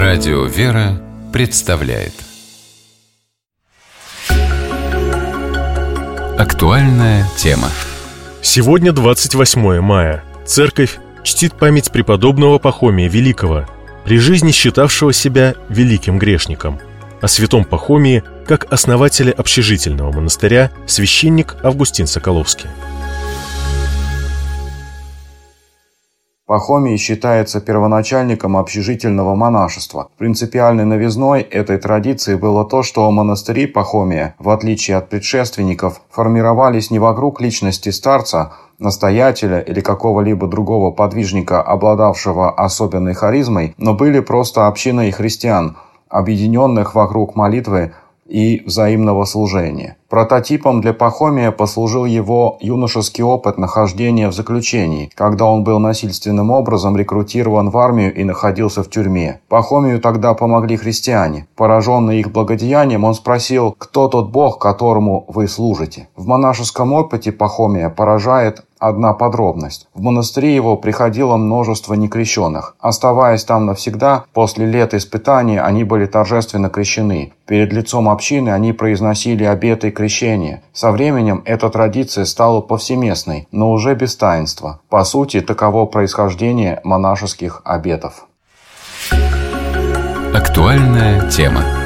Радио «Вера» представляет актуальная тема. Сегодня 28 мая. Церковь чтит память преподобного Пахомия Великого, при жизни считавшего себя великим грешником. О святом Пахомии, как основателе общежительного монастыря, священник Августин Соколовский. Пахомий считается первоначальником общежительного монашества. Принципиальной новизной этой традиции было то, что монастыри Пахомия, в отличие от предшественников, формировались не вокруг личности старца, настоятеля или какого-либо другого подвижника, обладавшего особенной харизмой, но были просто общиной христиан, объединенных вокруг молитвы и взаимного служения. Прототипом для Пахомия послужил его юношеский опыт нахождения в заключении, когда он был насильственным образом рекрутирован в армию и находился в тюрьме. Пахомию тогда помогли христиане. Пораженный их благодеянием, он спросил: «Кто тот Бог, которому вы служите?» В монашеском опыте Пахомия поражает одна подробность. В монастыре его приходило множество некрещенных. Оставаясь там навсегда, после лет испытаний они были торжественно крещены. Перед лицом общины они произносили обеты крещения. Со временем эта традиция стала повсеместной, но уже без таинства. По сути, таково происхождение монашеских обетов. Актуальная тема.